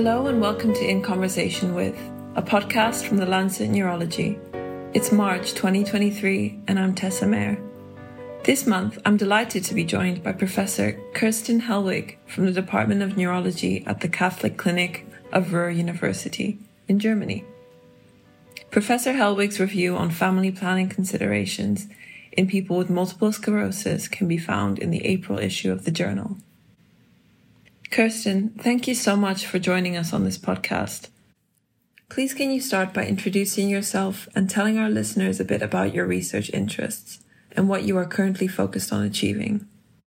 Hello and welcome to In Conversation With, a podcast from the Lancet Neurology. It's March 2023 and I'm Tessa Mayer. This month, I'm delighted to be joined by Professor Kerstin Hellwig from the Department of Neurology at the Catholic Clinic of Ruhr University in Germany. Professor Hellwig's review on family planning considerations in people with multiple sclerosis can be found in the April issue of the journal. Kerstin, thank you so much for joining us on this podcast. Please can you start by introducing yourself and telling our listeners a bit about your research interests and what you are currently focused on achieving?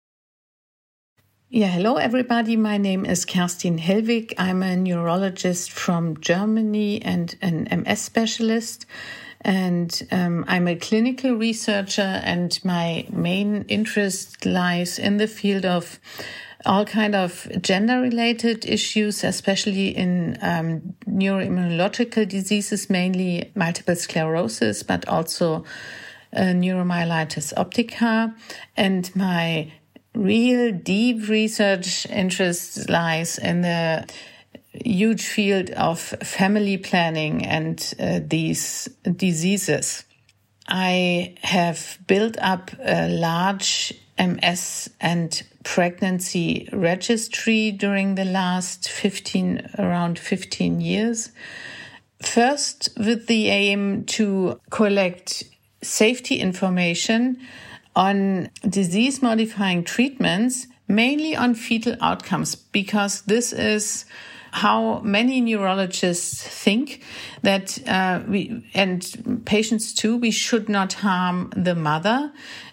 Yeah, hello everybody. My name is Kerstin Hellwig. I'm a neurologist from Germany and an MS specialist. And I'm a clinical researcher, and my main interest lies in the field of all kind of gender-related issues, especially in neuroimmunological diseases, mainly multiple sclerosis, but also neuromyelitis optica. And my real deep research interest lies in the huge field of family planning and these diseases. I have built up a large MS and pregnancy registry during the last around 15 years. First, with the aim to collect safety information on disease-modifying treatments, mainly on fetal outcomes, because this is how many neurologists think that we and patients too, we should not harm the mother.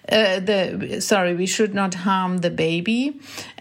We should not harm the baby.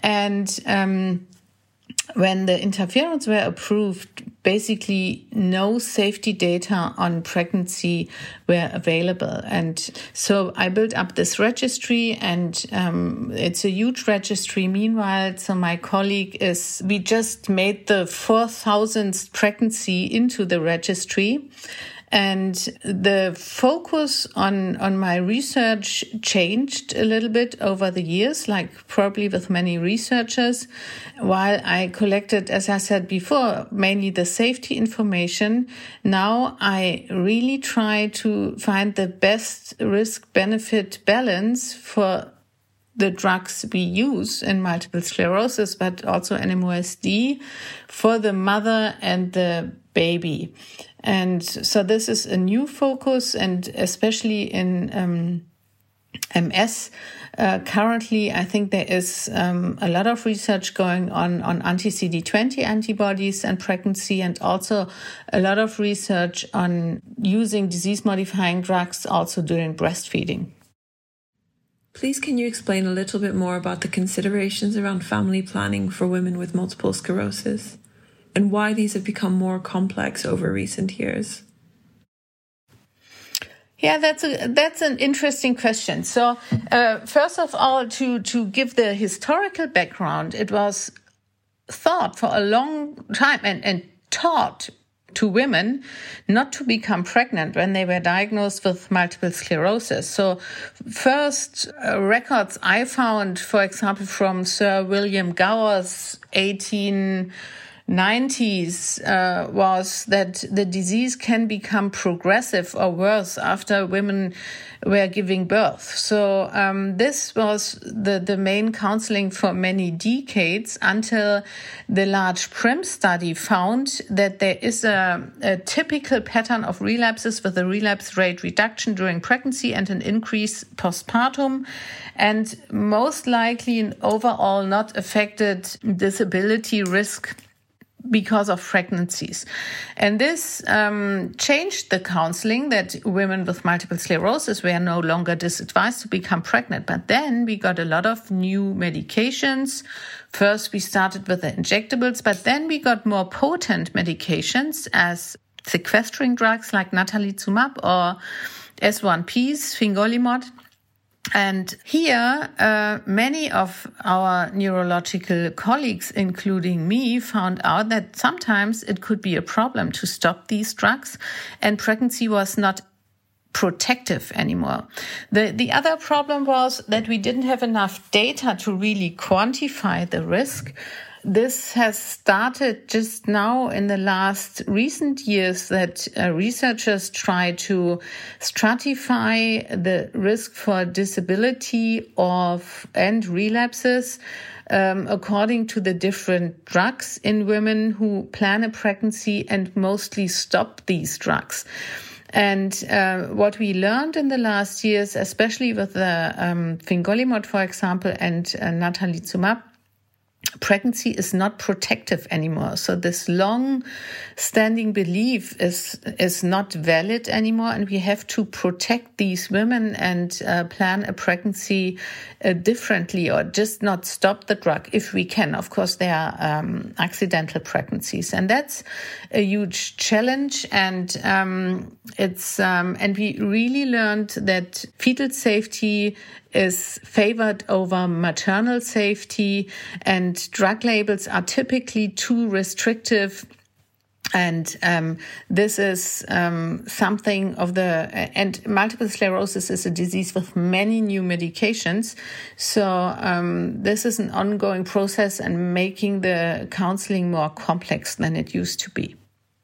And when the interferons were approved, basically no safety data on pregnancy were available. And so I built up this registry, and it's a huge registry. Meanwhile, so my colleague we just made the 4,000th pregnancy into the registry. And the focus on my research changed a little bit over the years, like probably with many researchers. While I collected, as I said before, mainly the safety information, now I really try to find the best risk-benefit balance for the drugs we use in multiple sclerosis, but also NMOSD, for the mother and the baby. And so this is a new focus, and especially in MS, currently I think there is a lot of research going on anti-CD20 antibodies and pregnancy, and also a lot of research on using disease-modifying drugs also during breastfeeding. Please can you explain a little bit more about the considerations around family planning for women with multiple sclerosis, and why these have become more complex over recent years? Yeah, that's an interesting question. So, first of all, to give the historical background, it was thought for a long time and taught to women not to become pregnant when they were diagnosed with multiple sclerosis. So first records I found, for example, from Sir William Gower's 1890s, was that the disease can become progressive or worse after women were giving birth. So this was the main counseling for many decades, until the large PRIM study found that there is a typical pattern of relapses, with a relapse rate reduction during pregnancy and an increase postpartum, and most likely an overall not affected disability risk because of pregnancies. And this changed the counseling, that women with multiple sclerosis were no longer disadvised to become pregnant. But then we got a lot of new medications. First, we started with the injectables, but then we got more potent medications as sequestering drugs like natalizumab or S1Ps, fingolimod. And here, many of our neurological colleagues, including me, found out that sometimes it could be a problem to stop these drugs, and pregnancy was not protective anymore. The other problem was that we didn't have enough data to really quantify the risk. This has started just now in the last recent years that researchers try to stratify the risk for disability and relapses according to the different drugs in women who plan a pregnancy and mostly stop these drugs. And what we learned in the last years, especially with the fingolimod, for example, and natalizumab, pregnancy is not protective anymore. So this long-standing belief is not valid anymore, and we have to protect these women and plan a pregnancy differently, or just not stop the drug if we can. Of course, there are accidental pregnancies, and that's a huge challenge. And and we really learned that fetal safety is favored over maternal safety, and drug labels are typically too restrictive. And this is something of and multiple sclerosis is a disease with many new medications. So this is an ongoing process and making the counseling more complex than it used to be.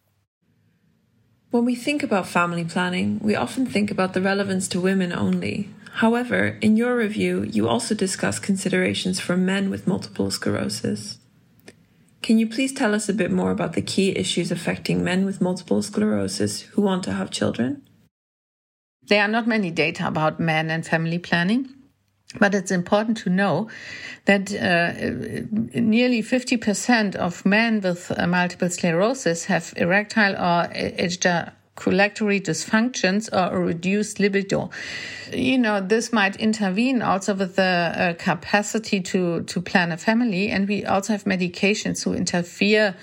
When we think about family planning, we often think about the relevance to women only. However, in your review, you also discuss considerations for men with multiple sclerosis. Can you please tell us a bit more about the key issues affecting men with multiple sclerosis who want to have children? There are not many data about men and family planning, but it's important to know that nearly 50% of men with multiple sclerosis have erectile or ejaculatory dysfunctions or a reduced libido. This might intervene also with the capacity to plan a family. And we also have medications who interfere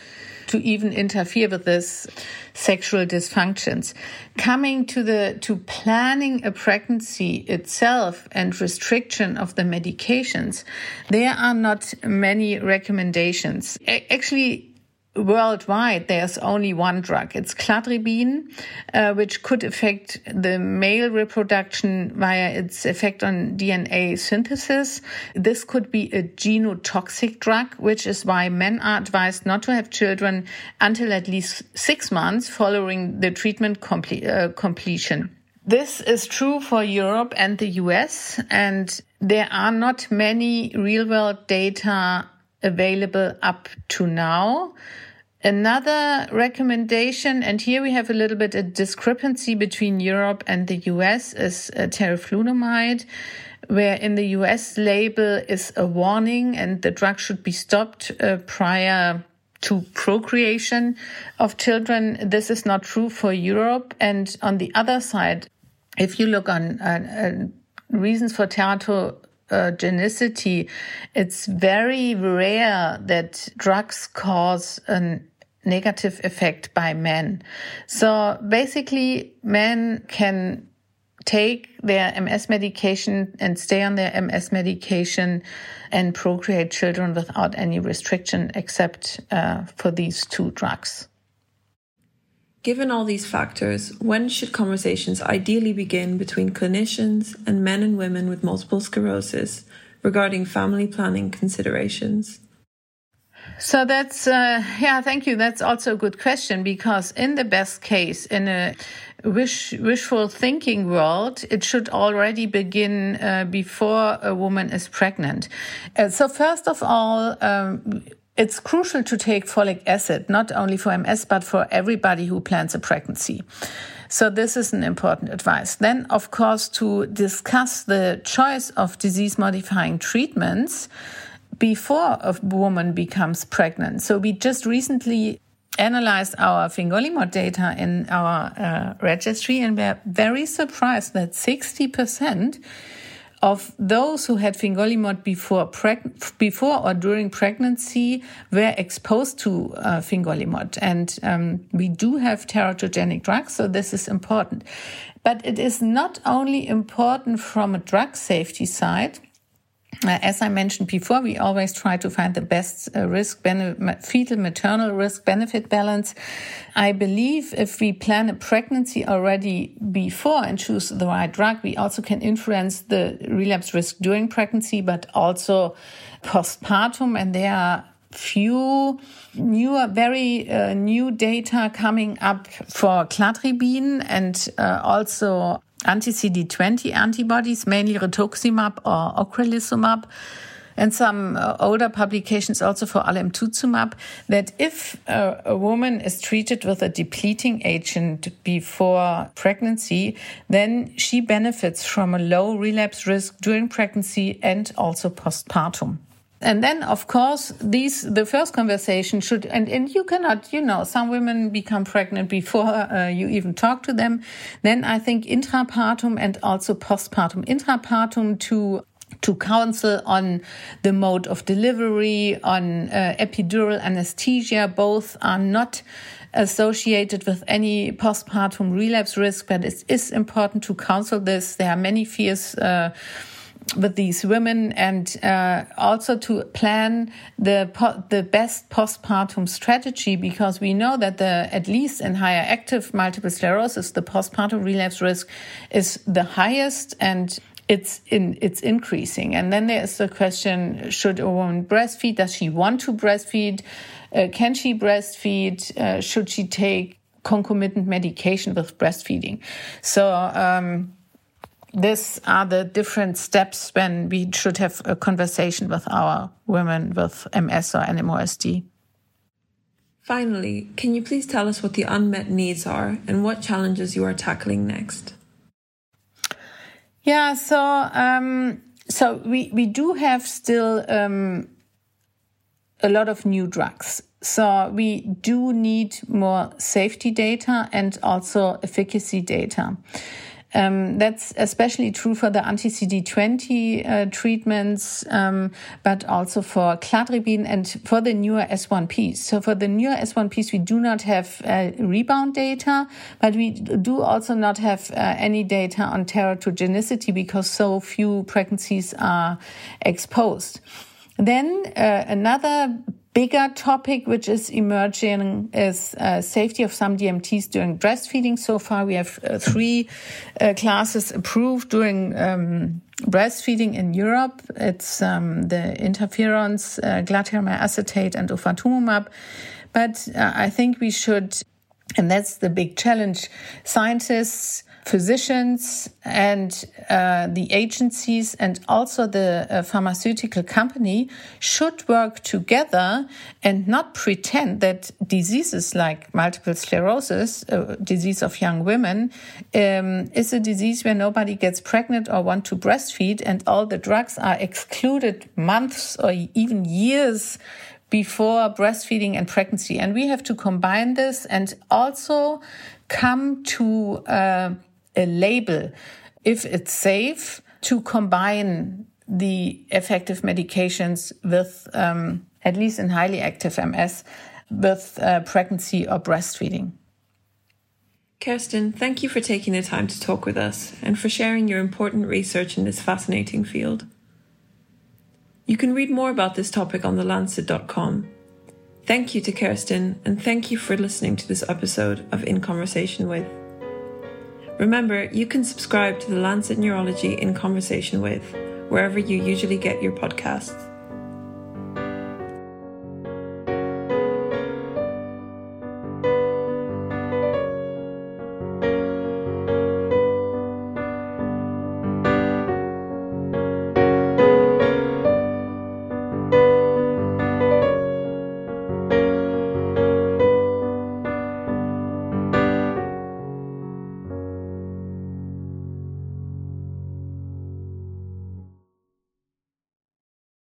with this sexual dysfunctions. Coming to planning a pregnancy itself and restriction of the medications, there are not many recommendations. Actually, worldwide, there's only one drug. It's cladribine, which could affect the male reproduction via its effect on DNA synthesis. This could be a genotoxic drug, which is why men are advised not to have children until at least 6 months following the treatment completion. This is true for Europe and the US, and there are not many real-world data available up to now. Another recommendation, and here we have a little bit of discrepancy between Europe and the US, is teriflunomide, where in the US label is a warning and the drug should be stopped prior to procreation of children. This is not true for Europe. And on the other side, if you look on reasons for teratogenicity, it's very rare that drugs cause a negative effect by men. So basically, men can take their MS medication and stay on their MS medication and procreate children without any restriction except for these two drugs. Given all these factors, when should conversations ideally begin between clinicians and men and women with multiple sclerosis regarding family planning considerations? So that's, thank you. That's also a good question, because in the best case, in a wishful thinking world, it should already begin before a woman is pregnant. So first of all, it's crucial to take folic acid, not only for MS, but for everybody who plans a pregnancy. So this is an important advice. Then, of course, to discuss the choice of disease-modifying treatments before a woman becomes pregnant. So we just recently analyzed our fingolimod data in our registry, and we're very surprised that 60% of those who had fingolimod before or during pregnancy were exposed to fingolimod. And we do have teratogenic drugs, so this is important. But it is not only important from a drug safety side. As I mentioned before, we always try to find the best fetal-maternal risk-benefit balance. I believe if we plan a pregnancy already before and choose the right drug, we also can influence the relapse risk during pregnancy, but also postpartum. And there are very new data coming up for cladribine and also anti-CD20 antibodies, mainly rituximab or ocrelizumab, and some older publications also for alemtuzumab, that if a woman is treated with a depleting agent before pregnancy, then she benefits from a low relapse risk during pregnancy and also postpartum. And then, of course, the first conversation should, and you cannot, some women become pregnant before you even talk to them. Then I think intrapartum and also postpartum. Intrapartum to counsel on the mode of delivery, on epidural anesthesia. Both are not associated with any postpartum relapse risk, but it is important to counsel this. There are many fears with these women, and also to plan the best postpartum strategy, because we know that at least in higher active multiple sclerosis, the postpartum relapse risk is the highest, and it's increasing. And then there is the question, should a woman breastfeed? Does she want to breastfeed? Can she breastfeed? Should she take concomitant medication with breastfeeding? So these are the different steps when we should have a conversation with our women with MS or NMOSD. Finally, can you please tell us what the unmet needs are and what challenges you are tackling next? Yeah, so we do have still a lot of new drugs. So we do need more safety data and also efficacy data. That's especially true for the anti-CD20 treatments, but also for cladribine and for the newer S1Ps. So for the newer S1Ps, we do not have rebound data, but we do also not have any data on teratogenicity because so few pregnancies are exposed. Then another bigger topic which is emerging is safety of some DMTs during breastfeeding. So far, we have 3 classes approved during breastfeeding in Europe. It's the interferons, glatiramer acetate, and ofatumumab. But I think we should, and that's the big challenge, scientists, physicians, and the agencies, and also the pharmaceutical company should work together and not pretend that diseases like multiple sclerosis, a disease of young women, is a disease where nobody gets pregnant or want to breastfeed, and all the drugs are excluded months or even years before breastfeeding and pregnancy. And we have to combine this and also come to a label, if it's safe, to combine the effective medications with, at least in highly active MS, with pregnancy or breastfeeding. Kerstin, thank you for taking the time to talk with us and for sharing your important research in this fascinating field. You can read more about this topic on thelancet.com. Thank you to Kerstin, and thank you for listening to this episode of In Conversation With. Remember, you can subscribe to The Lancet Neurology In Conversation With wherever you usually get your podcasts.